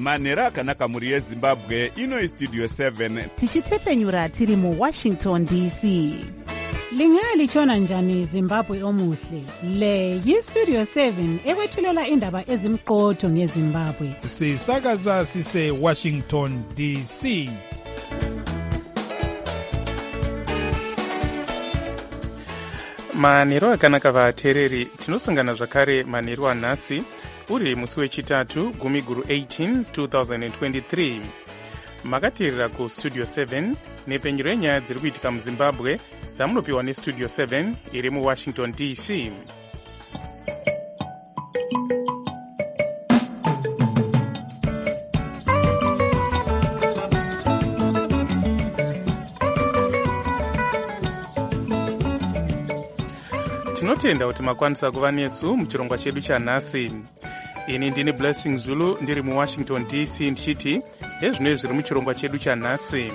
manhero akanaka mhuri yezimbabwe. Ino istudio 7 tichitefenyura tiri muWashington DC. Lingalitshona njani Zimbabwe omuhle? Le yistudio 7 ekwethulela indaba ezimqotho ngeZimbabwe. Sisakaza sise Washington DC. Manhero akanaka vateereri, tinosangana zvakare manhero anhasi uri musi wechitatu gumiguru 18 2023. Makateerera kustudio 7 nepenyero yenyaya dziri kuitika muZimbabwe dzamunopiwa nestudio 7 iri muWashington DC. Tinotenda kuti makwanisa kuva nesu muchirongwa chedu chanhasi. Ini ndini Blessing Zulu ndiri muWashington DC ndichiti ezvino zviri muchirongwa chedu chanhasi.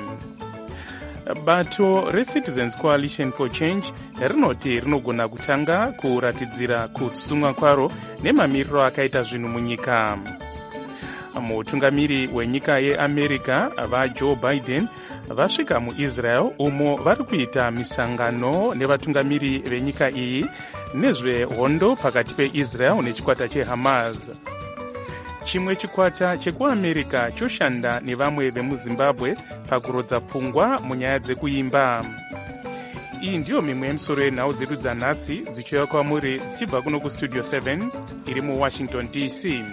Bato reCitizens Coalition for Change rinoti rinogona kutanga kuratidzira kutsutsumwa kwaro nemamiriro akaita zvinhu munyika. Mutungamiri wenyika yeAmerica vaJoe Biden vasvika muIsrael umo vari kuita misangano nevatungamiri venyika iyi nezvehondo pakati peIsrael nechikwata cheHamas. Chimwe chikwata chekuAmerica choshanda nevamwe vemuZimbabwe pakurodza pfungwa munyaya dzekuimba. Iyi ndiyo mimwe yemisoro yenhau dzedu dzanhasi dzichiuya kwamuri dzichibva kuno kustudio 7 iri muWashington DC.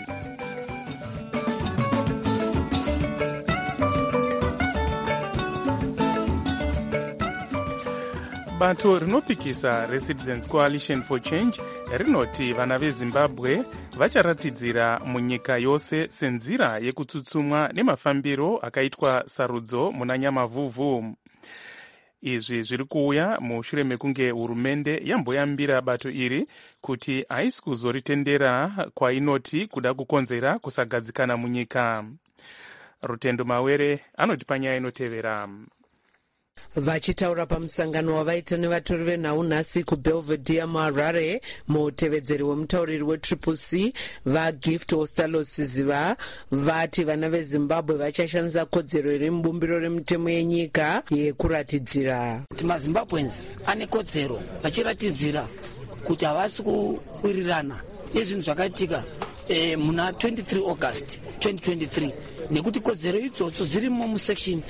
Bato rinopikisa reCitizens Coalition for Change rinoti vana veZimbabwe vacharatidzira munyika yose senzira yekutsutsumwa nemafambiro akaitwa sarudzo muna Nyamavhuvhu. Izvi zviri kuuya mushure mekunge hurumende yamboyambira bato iri kuti haisi kuzoritendera kwainoti kuda kukonzera kusagadzikana munyika. Rutendo Mawere anoti panyaya inotevera. Vachitaura pamusangano wavaita nevatori venhau nhasi kuBelvedere muHarare, mutevedzeri wemutauriri weCCC vaGift Ostalosiziva vati vana veZimbabwe vachashandisa kodzero iri mubumbiro remutemo yenyika yekuratidzira kuti maZimbabweans ane kodzero vachiratidzira kuti havasi kuwirirana nezvinhu zvakaitika muna 23 August 2023 nekuti kodzero idzodzo dzirimo musection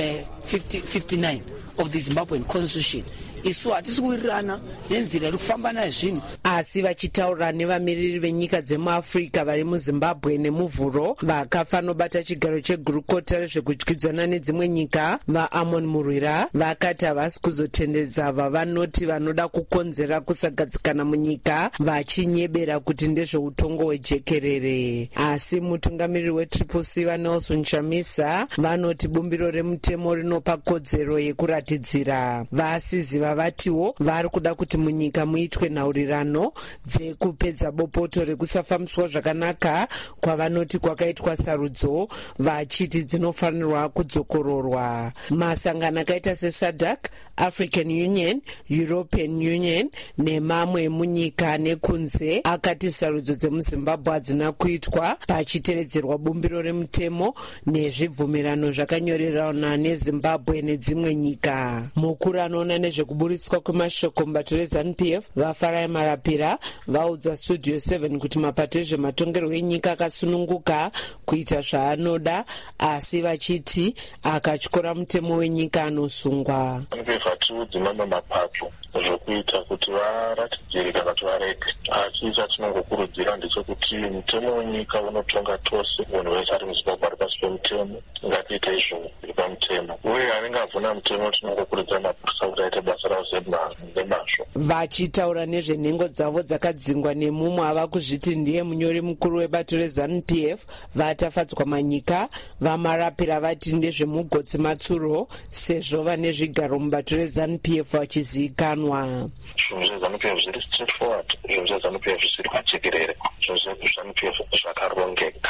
59 of the Zimbabwean Constitution. Isu hatisi kuwirirana nenzira iri kufamba nayo zvinhu. Asi vachitaura nevamiriri venyika dzemuAfrica vari muZimbabwe nemuvhuro vakafanobata chigaro chegurukota rezvekudyidzana nedzimwe nyika vaAmon Murwira vakati havasi kuzotendedza vavanoti vanoda kukonzera kusagadzikana munyika vachinyebera kuti ndezveutongo hwejekerere. Asi mutungamiriri weCCC vaNelson Chamisa vanoti bumbiro remutemo rinopa kodzero yekuratidzira. Vasiziva vatiwo vari kuda kuti munyika muitwe nhaurirano dzekupedza bopoto rekusafambiswa zvakanaka kwavanoti kwakaitwa sarudzo vachiti dzinofanirwa kudzokororwa. Masangano akaita seSADC, African Union, European Union nemamwe munyika nekunze akati sarudzo dzemuZimbabwe hadzina kuitwa pachitevedzerwa bumbiro remutemo nezvibvumirano zvakanyorerana neZimbabwe nedzimwe nyika. Mukuru anoona nezvekuburiswa kwemashoko mubato reZANU-PF vaFarai Marapira vaudza studio 7 kuti mapato ezvematongerwo enyika akasununguka kuita zvaanoda, asi vachiti akatyora mutemo wenyika anosungwa. Vatudzi mamwe mapato zvokuita kuti varatidzire kana kuti varege, asi chatinongokurudzira ndechekuti mutemo wenyika unotonga tose. Munhu wese ari muZimbabwe ari pasi pemutemo, ngatiite izvo zviri pamutemo, uye anenge avhuna mutemo tinongokurudzira mapurisa kuti aite basa ravo nemazvo. Vachitaura nezvenhengo dzavo dzakadzingwa nemumwe ava kuzviti ndiye munyori mukuru webato reZANU-PF vatafadzwa manyika vaMarapira vati ndezvemugotsi matsuro sezvo vane zvigaro mubato reZANU-PF vachizivikanwa. Zvinhu zveZANU-PF zviri straightforward, zvinhu zveZANU-PF zviri pajekerere, zvinhu zveZANU-PF zvakarongeka. But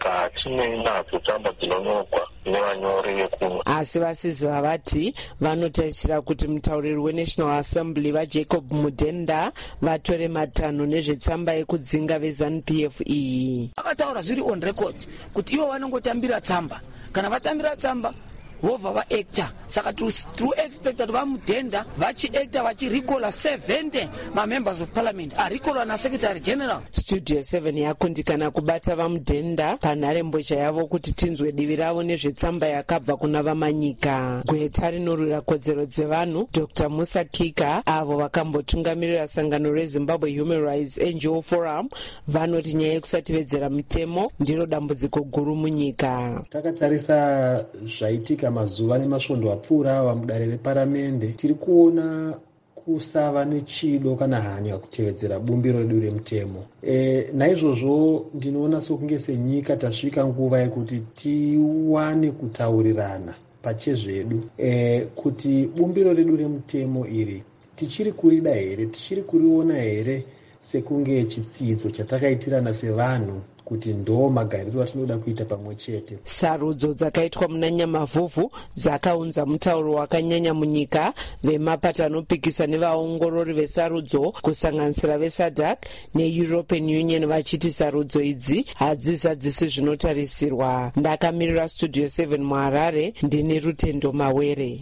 saka hatinei nadzo tsamba dzinonyorwa nevanyori vekumwe. Asi vasizi vavati vanotarisira kuti mutauriri weNational Assembly vaJacob Mudenda vatore matanho nezvetsamba yekudzinga veZANU-PF iyi. Vakataura zviri on record kuti ivo vanongotambira tsamba, kana vatambira tsamba vobva vaacta. Saka true expect kuti vaMudenda vachiacta vachirikola 70 mamembers of parliament arikola naSecretary General. Studio 7 yakundikana kubata vaMudenda panharembozha yavo kuti tinzwe divi ravo nezvetsamba yakabva kuna vamanyika. Gweta rinorwira kodzero dzevanhu Dr. Musa Kika avo vakambotungamirira sangano reZimbabwe Human Rights NGO Forum vanoti nyaya yekusatevedzera mitemo ndiro dambudziko guru munyika. Takatarisa zvaitika mazuva nemasvondo apfuura ava mudare reparamende, tiri kuona kusava nechido kana hanya kutevedzera bumbiro redu remutemo. Naizvozvo ndinoona sokunge senyika tasvika nguva yekuti tiwane kutaurirana pachezvedu kuti bumbiro redu remutemo iri tichiri kurida here, tichiri kuriona here sekunge chitsidzo chatakaitirana sevanhu kuti ndo magariro atinoda kuita pamwe chete. Sarudzo dzakaitwa muna Nyamavhuvhu dzakaunza mutauro wakanyanya munyika. Vemapata anopikisa nevaongorori vesarudzo kusanganisira veSADC neEuropean Union vachiti sarudzo idzi hadzizadzisi zvinotarisirwa. Ndakamirira Studio 7 muHarare, ndine Rutendo Mawere.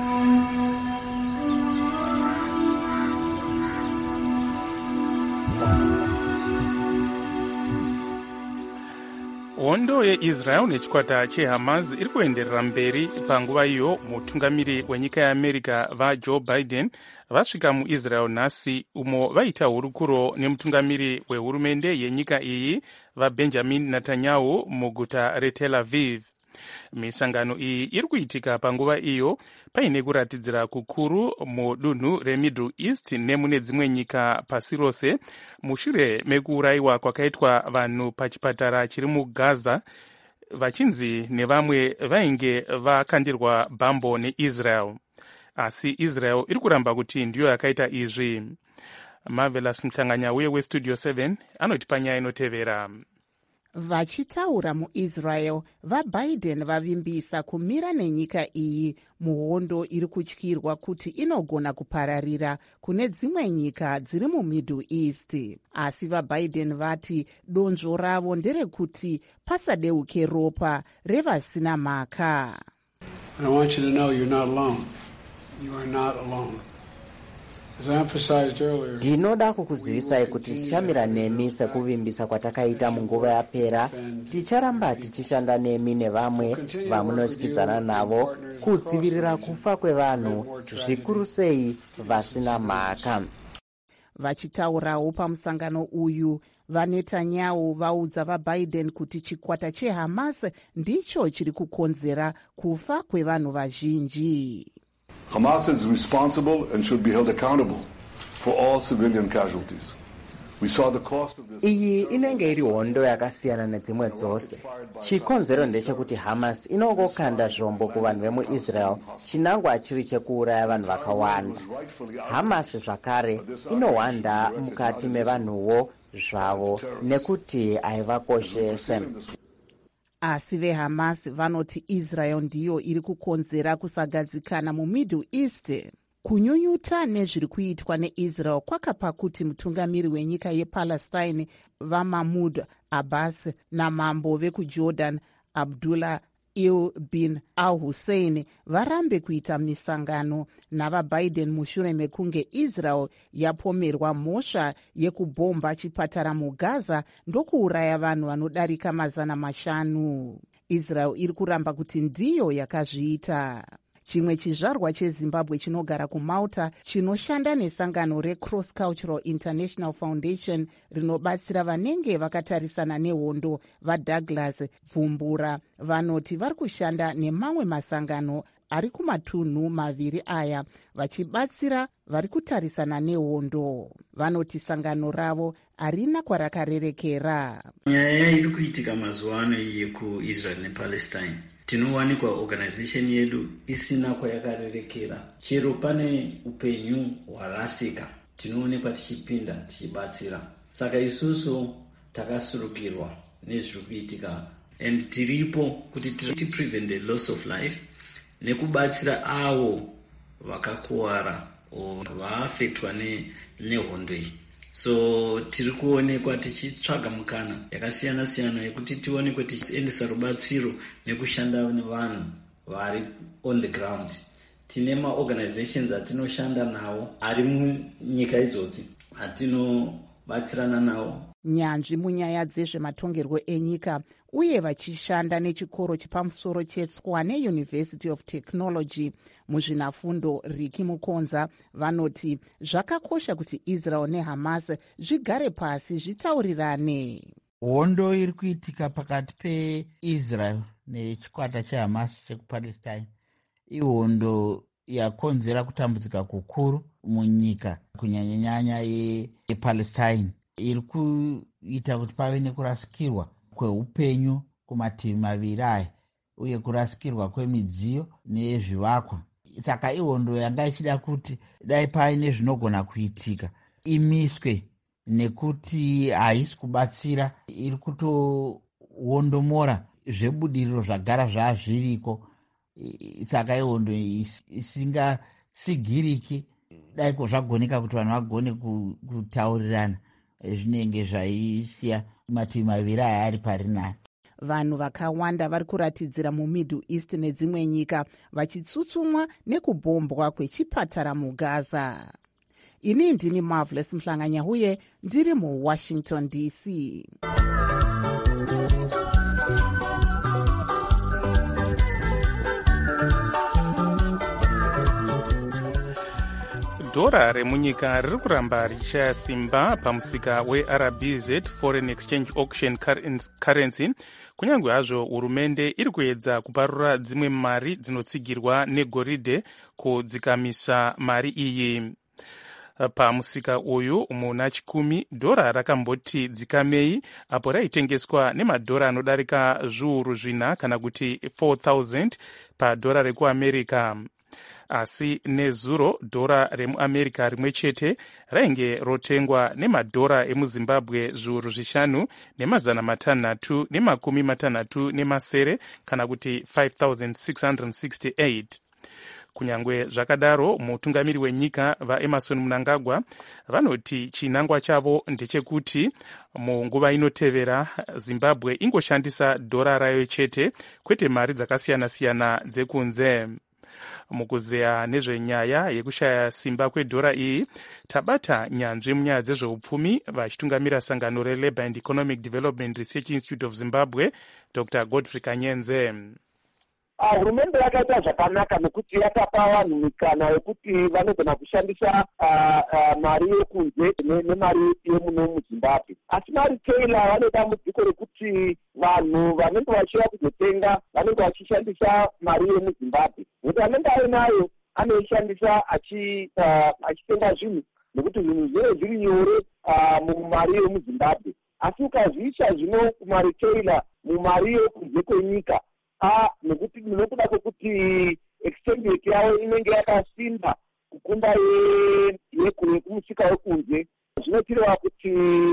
Hondo yeIsrael nechikwata cheHamas iri kuenderera mberi. Panguva iyo mutungamiri wenyika yeAmerica vaJoe Biden vasvika muIsrael nhasi, umo vaita hurukuro nemutungamiri wehurumende yenyika iyi vaBenjamin Netanyahu muguta reTel Aviv. Misangano iyi iri kuitika panguva iyo paine kuratidzira kukuru mudunhu reMiddle East nemune dzimwe nyika pasi rose mushure mekuurayiwa kwakaitwa vanhu pachipatara chiri muGaza vachinzi nevamwe vainge vakandirwa bhambo neIsrael. Asi Israel iri kuramba kuti ndiyo yakaita izvi. Marvelous Mhlanganya uye weStudio 7 anotipa nyaya inotevera. Vachitaura muIsrael, vaBiden vavimbisa kumira nenyika iyi muhondo iri kutyirwa kuti inogona kupararira kune dzimwe nyika dziri muMiddle East. Asi vaBiden vati donzvo ravo nderekuti pasadeuke ropa revasina mhaka. I want you to know you're not alone. You are not alone. Ndinoda kukuzivisai kuti tichamira nemi sekuvimbisa kwatakaita munguva yapera. Ticharamba tichishanda nemi nevamwe vamunotyidzana navo kudzivirira kufa kwevanhu, zvikuru sei vasina mhaka. Vachitaurawo pamusangano uyu, vaNetanyahu vaudza vaBiden kuti chikwata cheHamas ndicho chiri kukonzera kufa kwevanhu vazhinji. Hamas is responsible and should be held accountable for all civilian casualties. We saw the cost of this. Iyi inenge iri hondo yakasiyana nedzimwe dzose. Chikonzero ndechekuti Hamas inongokanda zvombo kuvanhu vemuIsrael chinangwa chiri chekuuraya vanhu vakawanda. Hamas zvakare inohwanda mukati mevanhuwo zvavo nekuti haivakoshese. Asi veHamas vanoti Israel ndiyo iri kukonzera kusagadzikana muMiddle East. Kunyunyuta nezviri kuitwa neIsrael kwakapa kuti mutungamiri wenyika yePalestine vaMahmoud Abbas namambo vekuJordan Abdullah bin al-Hussein varambe kuita misangano navaBiden mushure mekunge Israel yapomerwa mhosva yekubhomba chipatara muGaza ndokuuraya vanhu vanodarika 500. Israel iri kuramba kuti ndiyo yakazviita. Chimwe chizvarwa cheZimbabwe chinogara kuMalta chinoshanda nesangano reCross Cultural International Foundation rinobatsira vanenge vakatarisana nehondo vaDouglas Bvumbura vanoti vari kushanda nemamwe masangano ari kumatunhu maviri aya vachibatsira vari kutarisana nehondo. Vanoti sangano ravo harina kwarakarerekera. Nyaya iri kuitika mazuva ano yekuIsrael nePalestine, tinowanikwa organization yedu isina kwayakarerekera. Chero pane upenyu hwarasika, tinoonekwa tichipinda tichibatsira. Saka isusu takasurukirwa nezviri kuitika and tiripo kuti prevent the loss of life nekubatsira avo vakakuwara vaafektwa nehondo iyi. So tiri kuonekwa tichitsvaga mukana yakasiyana siyana yekuti tionekwe tichiendesa rubatsiro nekushanda nevanhu vari on the ground. Tine maorganizations atinoshanda nawo ari munyika idzodzi atinobatsirana nawo. Nyanzvi munyaya dzezvematongerwo enyika uye vachishanda nechikoro chepamusoro cheTswane University of Technology muzvinafundo Riki Mukonza vanoti zvakakosha kuti Israel neHamas zvigare pasi zvitaurirane. Hondo iri kuitika pakati peIsrael nechikwata cheHamas chekuPalestine ihondo yakonzera kutambudzika kukuru munyika kunyanyanyanya yePalestine. Iri kuita kuti pave nekurasikirwa kweupenyu kumativi maviri aya uye kurasikirwa kwemidziyo nezvivakwa. Saka ihondo yanga ichida kuti dai paine zvinogona kuitika imiswe, nekuti haisi kubatsira, iri kutohondomora zvebudiriro zvagara zvazviriko. Saka ihondo isingasigiriki daiko zvagoneka kuti vanhu vagone kutaurirana zvinenge zvaisiya mativi maviri aya ari parinani. Vanhu vakawanda vari kuratidzira muMiddle East nedzimwe nyika vachitsutsumwa nekubhombwa kwechipatara muGaza. Ini ndini Marvelous Mhlanganya uye ndiri muWashington DC. Dhora remunyika riri kuramba richishaya simba pamusika weRBZ Foreign Exchange Auction Currency, kunyange hazvo hurumende iri kuedza kuparura dzimwe mari dzinotsigirwa negoridhe kudzikamisa mari iyi. Pamusika uyu muna chikumi dhora rakamboti dzikamei apo raitengeswa nemadhora anodarika zviuru zvina kana kuti 4,000 padhora rekuAmerica. Asi nezuro dhora remuAmerica rimwe chete rainge rotengwa nemadhora emuZimbabwe zviuru zvishanu nemazana matanhatu nemakumi matanhatu nemasere kana kuti 5,668. Kunyangwe zvakadaro, mutungamiri wenyika vaEmerson Mnangagwa vanoti chinangwa chavo ndechekuti munguva inotevera Zimbabwe ingoshandisa dhora rayo chete kwete mari dzakasiyana-siyana dzekunze. Mukuzeya nezvenyaya yekushaya simba kwedhora iyi, tabata nyanzvi munyaya dzezveupfumi vachitungamira sangano reLabour and Economic Development Research Institute of Zimbabwe, Dr. Godfrey Kanyenze. Hurumende yakaita zvakanaka nekuti yakapa vanhu mikana yekuti vanogona kushandisa mari yekunze nemari yemuno muZimbabwe. Asi mari Taylor vane dambudziko rekuti vanhu vanenge vachiuya kuzotenga vanenge vachishandisa mari yemuZimbabwe. Kuti anenge ainayo anoishandisa achitenga zvinhu nekuti zvinhu zvinenge zviri nyore mumari yemuZimbabwe. Asi ukazviisa zvino kumari Taylor mumari yekunze kwenyika, nekuti nekuda kwekuti exchange rate yavo inenge yakasimba kukunda yekumusika wekunze, zvinotireva kuti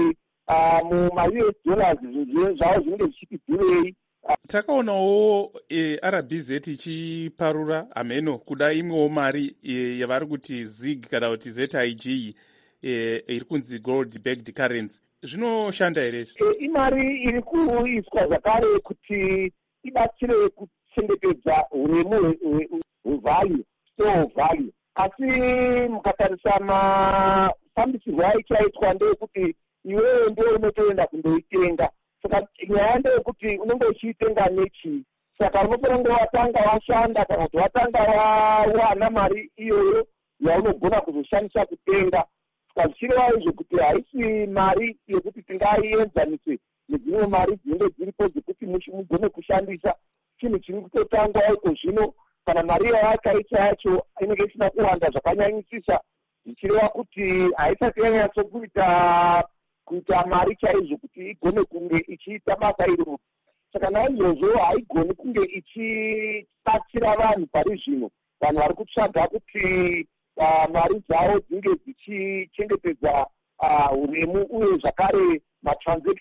muma-US dollars zvinhu zvavo zvinenge zvichiti dhurei. Takaonawo RBZ ichiparura ameno kuda imwewo mari yavari kuti ZIG kana kuti ZIG iri kunzi gold backed currency. Zvinoshanda here? Imari iri kuiswa zvakare kuti ibatsire kuchengetedza uremu hwevalue, store value. Asi mukatarisa mafambisirwo aichaitwa ndeyekuti iwewe ndio unotoenda kundoitenga. Saka nyaya ndeyekuti unenge uchiitenga nechi. Saka unofanira watanga washanda kana kuti watanga wawana mari iyoyo yaunogona kuzoshandisa kutenga. Saka zvichireva izvo kuti haisi mari yekuti tingaienzanise nedzimwe mari dzinenge dziripo dzekuti mugone kushandisa. Chinhu chiri kutotangwa iko zvino, kana mari yavakaita yacho inenge isina kuwanda zvakanyanyisisa, zvichireva kuti haisati yanyatsokuita mari chaizvo kuti igone kunge ichiita basa iroro. Saka naizvozvo haigoni kunge ichibatsira vanhu pari zvino, vanhu vari kutsvaga kuti mari dzavo dzinge dzichichengetedza uremu uye zvakare matransactions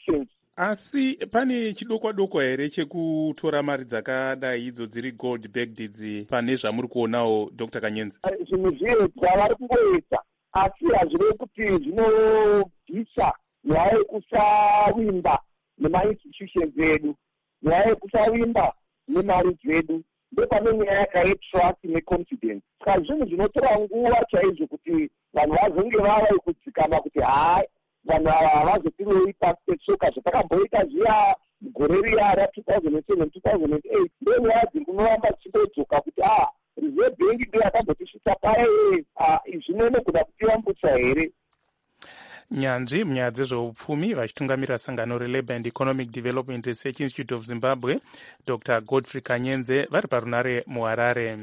asi pane chidokwa-dokwa here chekutora mari dzakadai idzo dziri gold backed idzi pane zvamuri kuonawo Dr. Kanyenze? Zvinhu zviedzwa vari kungoedza, asi hazvirevi kuti zvinobvisa nyaya yekusavimba nemainstitutions edu, nyaya yekusavimba nemari dzedu. Ndopane nyaya yakayetrust neconfidence. Saka zvinhu zvinotora nguva chaizvo kuti vanhu vazonge vava kudzikama kuti hai vanhu ava havazopiriwei pasi petsoka zvatakamboita zviya mugore riya ra2007 2008. Ndo nyaya dziri kunoramba dzichingodzoka kuti reserve bank ndo yakambotisvitsa paye zvinonogona kutivambutsa here. Nyanzvi munyaya dzezveupfumi vachitungamirira sangano reLabour and Economic Development Research Institute of Zimbabwe, Dr. Godfrey Kanyenze, vari parunare muHarare.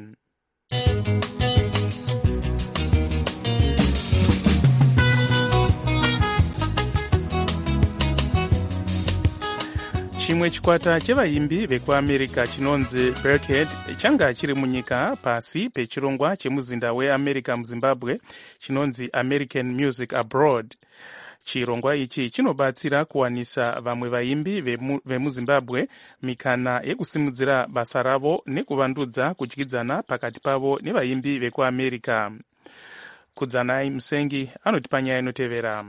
Chimwe chikwata chevaimbi vekuamerica chinonzi Berkhead changa chiri munyika pasi pechirongwa chemuzinda weAmerica muZimbabwe chinonzi American Music Abroad. Chirongwa ichi chinobatsira kuwanisa vamwe vaimbi vemuZimbabwe mikana yekusimudzira basa ravo nekuvandudza kudyidzana pakati pavo nevaimbi vekuAmerica. Kudzanai Musengi anotipa nyaya inotevera.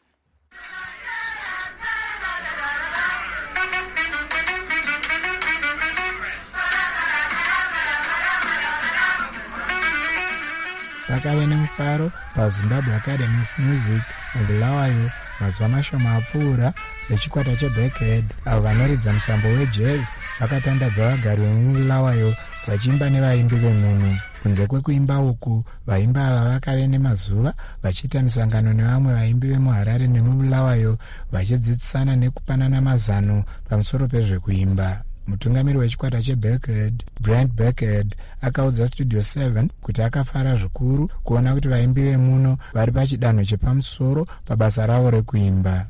Pakave nemufaro paZimbabwe Academy of Music muBulawayo mazuva mashoma apfuura vechikwata cheBerkhead avo vanoridza musambo wejazz vakatandadza vagari vemubulawayo vachiimba nevaimbi vemuno. Kunze kwekuimba uku, vaimbi ava vakave nemazuva vachiita misangano nevamwe vaimbi vemuHarare nemubulawayo vachidzidzisana nekupanana mazano pamusoro pezvekuimba. Mutungamiri wechikwata cheBerkhead, Brent Berkhead, akaudza Studio 7 kuti akafara zvikuru kuona kuti vaimbi vemuno vari pachidanho chepamusoro pabasa ravo rekuimba.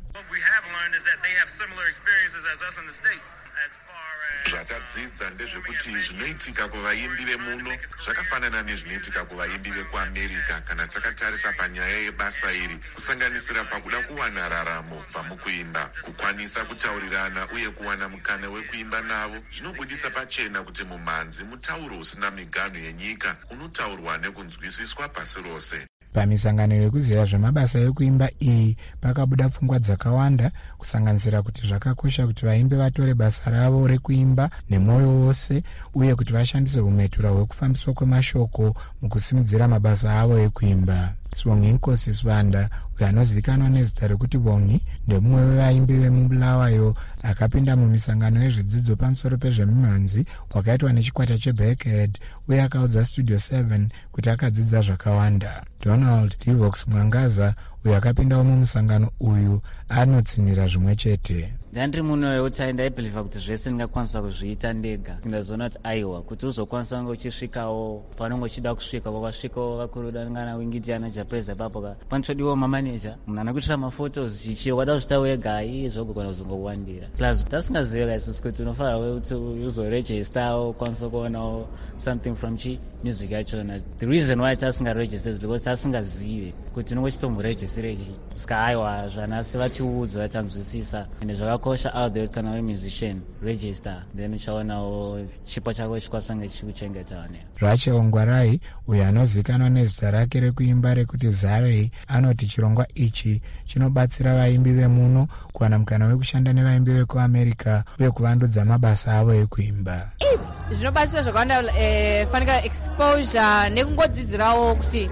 Zvatadzidza ndezvekuti zvinoitika kuvaimbi vemuno zvakafanana nezvinoitika kuvaimbi vekuAmerica kana takatarisa panyaya yebasa iri, kusanganisira pakuda kuwana raramo kubva mukuimba, kukwanisa kutaurirana uye kuwana mukana wekuimba navo. Zvinobudisa pachena kuti mumhanzi mutauro usina miganho yenyika unotaurwa nekunzwisiswa pasi rose. Pamisangano yekuziva zvemabasa ekuimba iyi pakabuda pfungwa dzakawanda, kusanganisira kuti zvakakosha kuti vaimbi vatore basa ravo rekuimba nemwoyo wose uye kuti vashandise umetura hwekufambiswa kwemashoko mukusimudzira mabasa avo ekuimba. Svongi Nkosi Swanda, uyo anozivikanwa nezita rekuti Bongi, ndemumwe wevaimbi vemubulawayo akapinda mumisangano yezvidzidzo pamusoro pezvemimhanzi wakaitwa nechikwata cheBerkhead uye akaudza Studio 7 kuti akadzidza zvakawanda. Donald Divox Mwangaza, uyo akapindawo mumusangano uyu, anotsinira zvimwe chete. Ndandiri muno weutai ndaibheliva kuti zvese ndingakwanisa kuzviita ndega. Ndazoona kuti aiwa kuti uzokwanisa kunge uchisvikawo panonge uchida kusvika, wakasvikawo vakurudangana wingitiana chapreza ipapo ka panotodiwa mamaneja munhu anokutira mafotos chichi wada kuzvita wega zvogona kuzongowandira. Plus tasingaziva isisi kuti unofanira kuti uzoregistawo ukwanisa kuonawo something from music yachona. The reason why tasingaregister is because tasingazive kuti unonge chitomboregistere chi. Saka aiwa zvanasi vatiudza vatanzwisisa ende zvakakosha out there kana we musician register then uchaonawo chipo chako chikwasange chikuchengetawo. Rachel Ngwarai, uyo anozivikanwa nezita rake rekuimba rekuti Zare, anoti chirongwa ichi chinobatsira vaimbi vemuno kuwana mukana wekushanda nevaimbi vekuAmerica uye kuvandudza mabasa avo ekuimba. Zvinobatsira zvakawanda fanika exposure nekungodzidzirawo kuti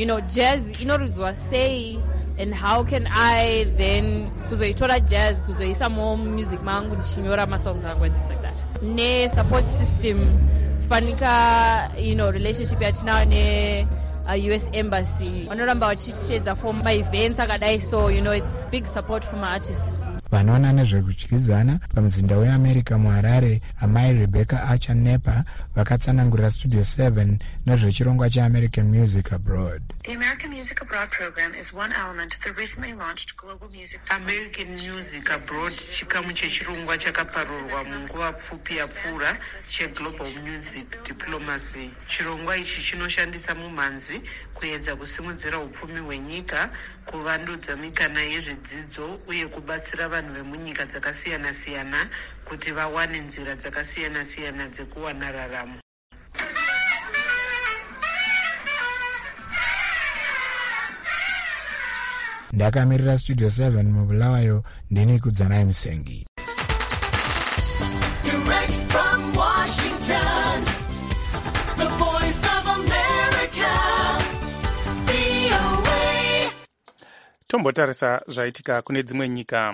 jazz inoridzwa sei and how can I then kuzoitora jazz kuzoisa more music mangu ndichinyora masongs angu and things like that. Ne support system fanika relationship yatinayo ne US Embassy vanoramba vachishedza for my events akadai, so it's big support from artists. Vanoona nezvekudyidzana pamuzinda weAmerica muHarare, amai Rebecca Archer Nepa vakatsanangurira Studio 7 nezvechirongwa cheAmerican Music Abroad. The American Music Abroad program is one element of the recently launched Global Music American Music Abroad chikamu chechirongwa chakaparurwa munguva pfupi yapfuura cheGlobal Music Diplomacy. Chirongwa ichi chinoshandisa mumhanzi kuedza kusimudzira upfumi hwenyika, kuvandudza mikana yezvidzidzo uye kubatsira vanhu vemunyika dzakasiyana-siyana kuti vawane nzira dzakasiyana-siyana dzekuwana raramo. ndakamirira studio 7 mubulawayo ndini kudzanai musengi. Direct from Washington, the voice of America, VOA. Tombotarisa zvaitika kune dzimwe nyika.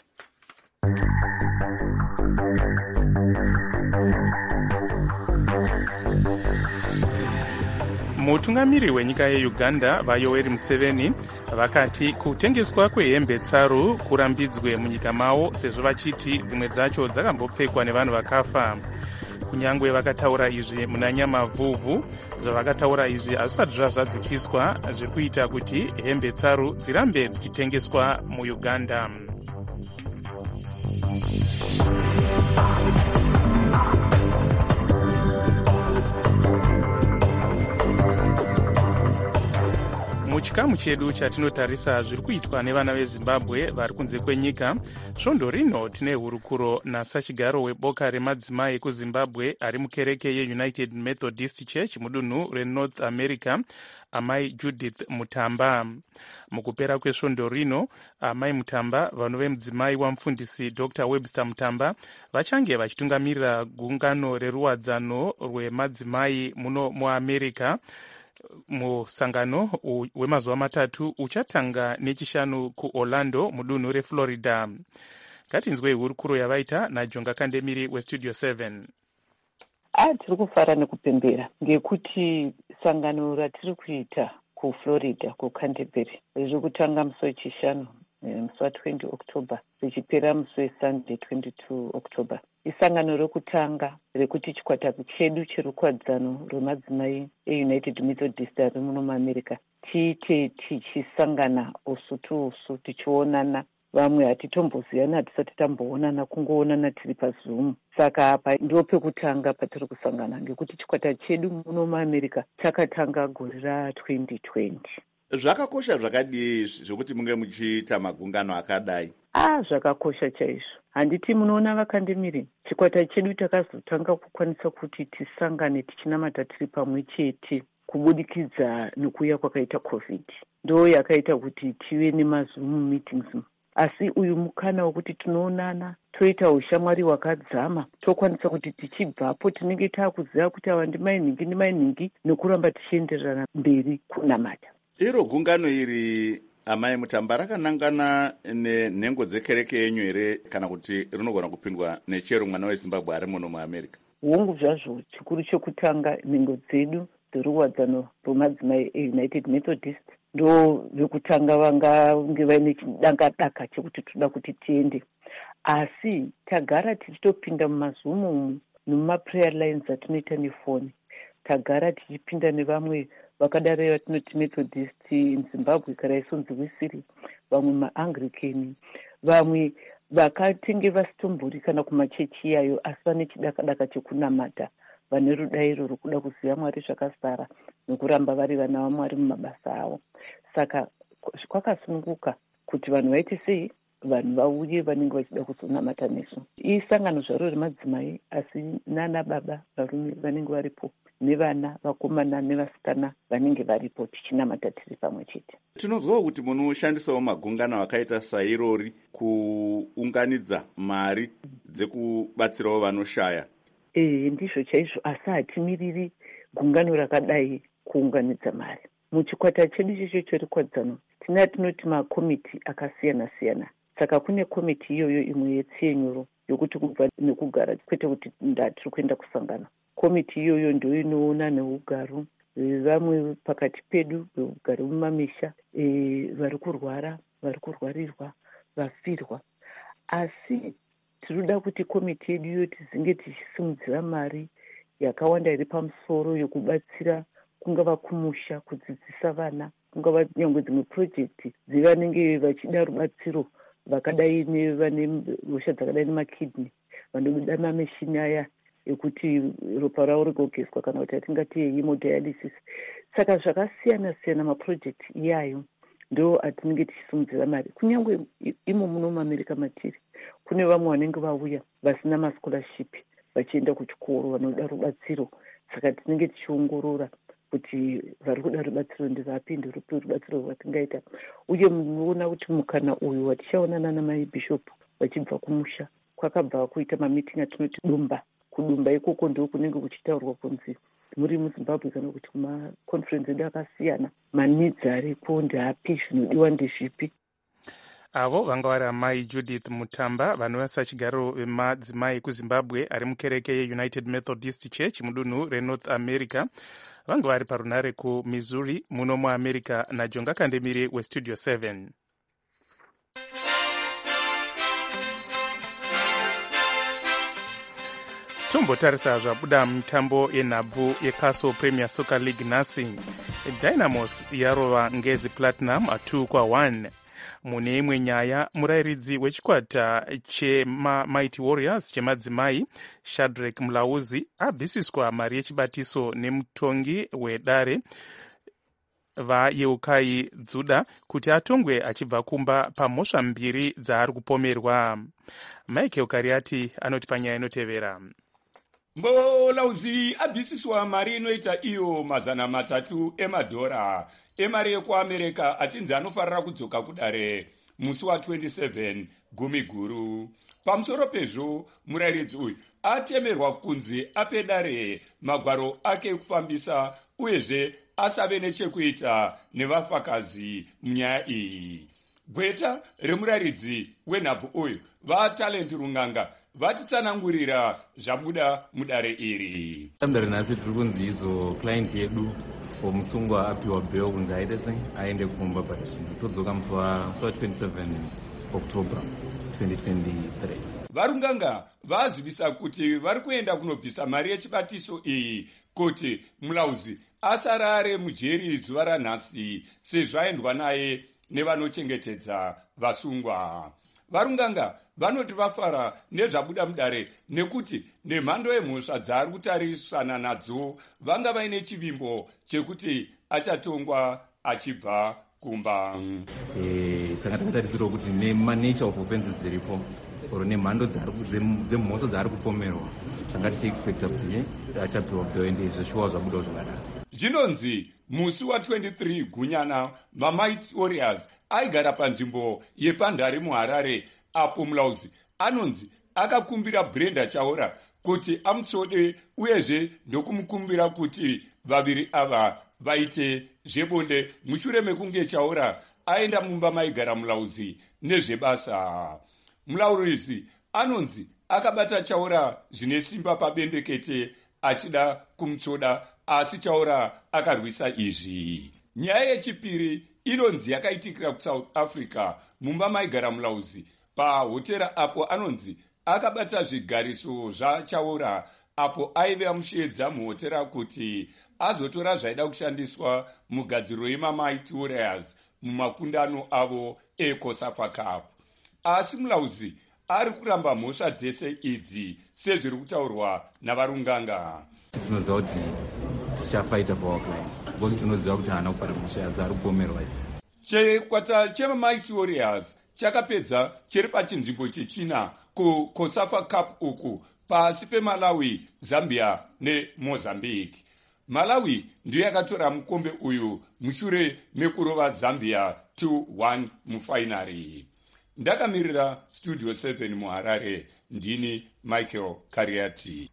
Mutungamiri wenyika yeUganda vaYoweri Museveni vakati kutengeswa kwehembe tsaru kurambidzwe munyika mavo sezvo vachiti dzimwe dzacho dzakambopfekwa nevanhu vakafa. Kunyangwe vakataura izvi muna Nyamavhuvhu, zvavakataura izvi hazvisati zvadzikiswa zviri kuita kuti hembe tsaru dzirambe dzichitengeswa muUganda. Muchikamu chedu chatinotarisa zviri kuitwa nevana veZimbabwe vari kunze kwenyika, svondo rino tine hurukuro nasachigaro weboka remadzimai ekuZimbabwe ari mukereke yeUnited Methodist Church mudunhu reNorth America, amai Judith Mutamba. Mukupera kwesvondo rino, amai Mutamba vanove mudzimai wamufundisi Dr. Webster Mutamba vachange vachitungamirira gungano reruwadzano rwemadzimai muno muAmerica. Musangano wemazuva matatu uchatanga nechishanu kuOrlando mudunhu reFlorida. Ngatinzwei hurukuro yavaita naJonga Kandemiri weStudio 7. Tiri kufara nekupembera ngekuti sangano ratiri kuita kuFlorida kuCanterbury riri kutanga musi wechishanu musi wa20 October richipera musi weSunday 22 October. Isangano rokutanga rekuti chikwata chedu cherukwadzano rwemadzimai eUnited Methodist ari muno muAmerica tiite tichisangana usu tuusu tichionana. Vamwe hatitomboziyana, hatisati tamboonana, kungoonana tiri paZoom. Saka apa ndo pekutanga patiri kusangana ngekuti chikwata chedu muno muAmerica chakatanga gore ra2020. Zvakakosha zvakadii zvokuti munge muchiita magungano akadai? Zvakakosha chaizvo. Handiti munoona vakandemiri, chikwata chedu takazotanga kukwanisa kuti tisangane tichinamata tiri pamwe chete kubudikidza nekuuya kwakaita COVID. Ndo yakaita kuti tive nemaZoom meetings. Asi uyu mukana wekuti tinoonana, toita ushamwari wakadzama, tokwanisa kuti tichibvapo tinenge taakuziva kuti ava ndimai nekuramba tichienderana mberi kunamata. Iro gungano iri amai Mutamba rakanangana nenhengo dzekereke yenyu here kana kuti rinogona kupindwa nechero mwana weZimbabwe ari muno muAmerica? Hongu zvazvo, chikuru chokutanga nhengo dzedu dzeruwadzano rwemadzimai eUnited Methodist ndo vekutanga vange vaine chidanga-daka chekuti toda kuti tiende. Asi tagara tichitopinda mumaZoom umu nemumaprayer lines atinoita nefoni. Tagara tichipinda nevamwe vakadaro vatinoti Methodist muZimbabwe karaisonzi Wisiri, vamwe maAnglican, vamwe vakatenge vasitombori kana kumachechi iyayo asi vane chidaka-daka chekunamata, vane rudairo rwokuda kuziva Mwari zvakasara nekuramba vari vana vaMwari mumabasa avo. Saka kwakasununguka kuti vanhu vaite sei, vanhu vauye vanenge vachida kuzonamata nesu. Isangano zvaro remadzimai asi nana baba varume vanenge varipo, nevana vakomana nevasikana vanenge varipo tichinamata tiri pamwe chete. Tinozwawo kuti munoshandisawo magungano akaita sairori kuunganidza mari dzekubatsirawo vanoshaya. Ndizvo chaizvo, asi hatimiriri gungano rakadai kuunganidza mari. Muchikwata chedu ichocho cherukwadzano tinoti makomiti akasiyana-siyana. Saka kune komiti iyoyo imwe yetsiyenyoro yokuti kubva nekugara kwete kuti tiri kuenda kusangana. Komiti iyoyo ndio inoona neugaro vamwe pakati pedu, ugaro mumamisha, vari kurwara, vari kurwarirwa, vafirwa. Asi tinoda kuti komiti yedu iyo tizinge tichisimudzira mari yakawanda iri pamusoro yokubatsira kungava kumusha, kudzidzisa vana, kungava nyangwe dzimwe projekti dzevanenge vachida rubatsiro, vakadai nevane hosha dzakadai nemakidney, vanoda mameshini aya ekuti ropa ravo rigogezwa kana kuti atingati hemodialysis. saka zvakasiyana-siyana mapurojekti iyayo ndo atinenge tichisimudzira mari. Kunyange imo muno muAmerica matiri kune vamwe vanenge vauya vasina mascholarship vachienda kuchikoro vanoda rubatsiro, saka tinenge tichiongorora kuti vari kuda rubatsiro ndirapi, ndirupi rubatsiro rwatingaita. Uye munoona kuti mukana uyu watichaonana namai bhishopu vachibva kumusha kwakabva kuita mamitingi atinoti dumba. Kudumba ikoko ndo kunenge kuchitaurwa kunzi muri muZimbabwe kana kuti kumakonferensi edu akasiyana manidzi ariko ndeapi, zvinodiwa ndezvipi. avo vanga vari amai Judith Mutamba vanovasa chigaro vemadzimai kuZimbabwe ari mukereke yeUnited Methodist Church mudunhu reNorth America. Vanga vari parunare kuMissouri muno muAmerica naJonga Kandemire weStudio 7. Tombotarisa zvabuda mitambo yenhabvu yeCastle Premier Soccer League nhasi. Dynamos yarova Ngezi Platinum 2-1. Mune imwe nyaya, murayiridzi wechikwata cheMighty Warriors chemadzimai Shadrack Mlauzi abvisiswa mari yechibatiso nemutongi wedare vaYeukai Dzuda kuti atongwe achibva kumba pamhosva mbiri dzaari kupomerwa. Michael Kariati anoti panyaya inotevera. Mlauzi abvisiswa mari inoita iyo $300 emadhora emari yekuAmerika achinzi anofarira kudzoka kudare musi wa27 gumi guru. Pamusoro pezvo murayiridzi uyu atemerwa kunzi ape dare magwaro ake ekufambisa uyezve asave nechekuita nevafakazi munyaya iyi. Gweta remurayiridzi wenhabvu uyu vaTalent Runganga vatitsanangurira zvabuda mudare iri. Dare nhasi tiri kunzi izo client yedu omusungwa apiwa bail kunzi aende kumba patishini todzoka musi wa27 October 2023. Varunganga vazivisa kuti vari kuenda kunobvisa mari yechibatiso iyi kuti Mlauzi asarare mujeri zuva ranhasi sezvo aendwa naye nevanochengetedza vasungwa. Varunganga vanoti vafara nezvabuda mudare nekuti nemhando yemhosva dzaari kutarisana nadzo vanga vaine chivimbo chekuti achatongwa achibva kumba. Saka takatarisirwa kuti nemature of offenses dziripo oro nemhando dzemhosva dzaari kupomerwa tanga tichiexpecta kuti achapiwa bail ende izvo shuwa zvabuda zvakadaro. Zvinonzi musi wa23 gunyana maMighty Warriors aigara panzvimbo yepandare muHarare apo Mlauzi anonzi akakumbira Brenda Chaura kuti amutsode uyezve ndokumukumbira kuti vaviri ava vaite zvebonde mushure mekunge Chaura aenda mumba maigara Mlauzi nezvebasa. Mlauzi anonzi akabata Chaura zvine simba pabendekete achida kumutsoda asi Chaura akarwisa izvi. Nyaya yechipiri inonzi yakaitikira kuSouth Africa mumba maigara Mlauzi pahotera apo anonzi akabata zvigariso zvaChaura apo aive mushiedza muhotera kuti azotora zvaida kushandiswa mugadziro yemaMighty Warriors mumakundano avo eCOSAFA Cup. Asi Mlauzi ari kuramba mhosva dzese idzi sezviri kutaurwa navarunganga. Tinoziva kuti tichafaita for client because tinoziva kuti haana kupara mhosva dzaari kupomerwa idzi. Chikwata chemaMighty Warriors chakapedza chiri pachinzvimbo chechina kuCOSAFA Cup uku pasi peMalawi, Zambia neMozambique. Malawi ndiyo yakatora mukombe uyu mushure mekurova Zambia 2-1 mufainari. Ndakamirira Studio 7 muHarare, ndini Michael Kariati.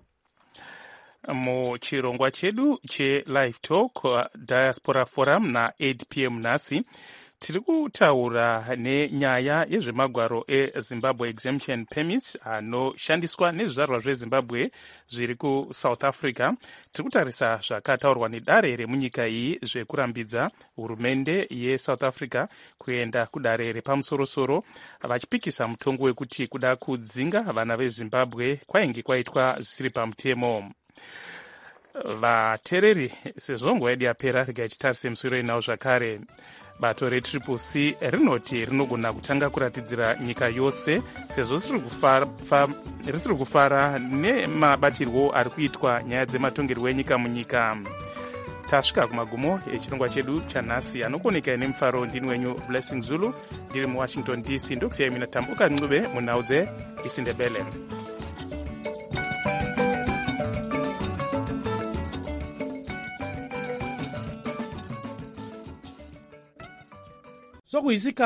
Muchirongwa chedu cheLive Talk Diaspora Forum na8 p.m. nhasi tiri kutaura nenyaya yezvemagwaro eZimbabwe Exemption Permits anoshandiswa nezvizvarwa zveZimbabwe zviri kuSouth Africa. Tiri kutarisa zvakataurwa nedare remunyika iyi zvekurambidza hurumende yeSouth Africa kuenda kudare repamusorosoro vachipikisa mutongo wekuti kuda kudzinga vana veZimbabwe kwainge kwaitwa zvisiri pamutemo. Vatereri sezvo nguva yedu yapera regai titarise muswiro inawo zvakare. Bato reCCC rinoti rinogona kutanga kuratidzira nyika yose sezvo risiri kufara nemabatirwo ari kuitwa nyaya dzematongerwo enyika munyika. tasvika kumagumo echirongwa chedu chanhasi. anokuoneka nemufaro ndini wenyu Blessing Zulu ndiri muWashington DC. ndokusiyai mina Tambuka Ncube munhau dzeIsindebele. sokuyisikhathi